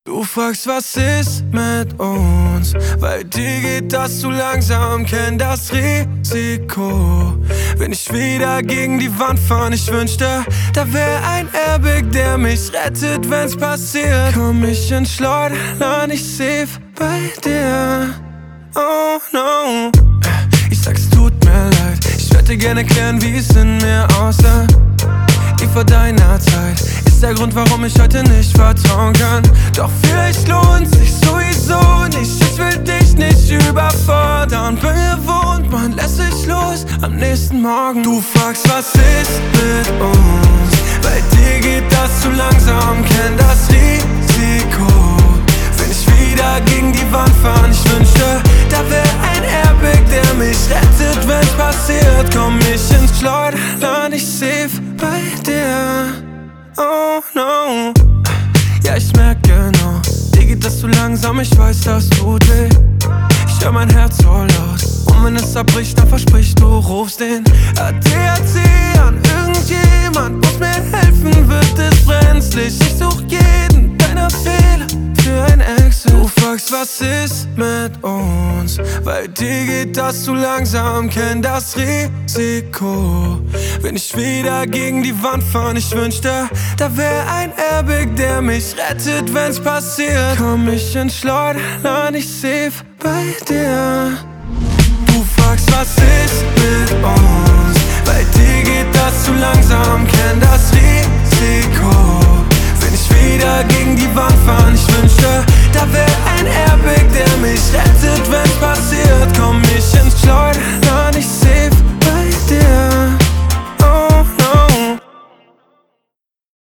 Du fragst, was ist mit uns? Weil dir geht das zu langsam, kenn das Risiko. Wenn ich wieder gegen die Wand fahren, ich wünschte, da wär ein Airbag, der mich rettet, wenn's passiert. Komm ich ins Schleuderland, ich safe bei dir. Oh no. Ich sag's, tut mir leid, ich würde gerne erklären, wie es in mir aussah. Wie vor deiner Zeit ist der Grund, warum ich heute nicht vertrauen kann. Doch vielleicht lohnt sich sowieso nicht. Ich will dich nicht überfordern. Bin gewohnt, man lässt sich los am nächsten Morgen. Du fragst, was ist mit uns? Bei dir geht das zu langsam, kenn das Risiko. Wenn ich wieder gegen die Wand fahren, ich wünschte, da wär ein Airbag, der mich rettet, wenn's passiert. Komm ich ins Schleuderland, ich safe bei dir. Oh no. Ja, ich merk genau, dir geht das zu langsam, ich weiß, das tut weh. Ich hör mein Herz so laut, und wenn es abbricht, dann versprich, du rufst den ADAC an. Irgendjemand muss mir helfen, wird es brenzlig. Ich such jeden deiner Fehler für ein Exit. Du fragst, was ist mit uns? Weil dir geht das zu langsam, kenn das Risiko. Wenn ich wieder gegen die Wand fahren, ich wünschte, da wär ein Airbag, der mich rettet, wenn's passiert. Komm ich ins Schleuderland, ich safe bei dir. Du fragst, was ist mit uns? Bei dir geht das zu langsam, kenn das Risiko. Wenn ich wieder gegen die Wand fahren, ich wünschte, da wär ein Airbag, der mich rettet,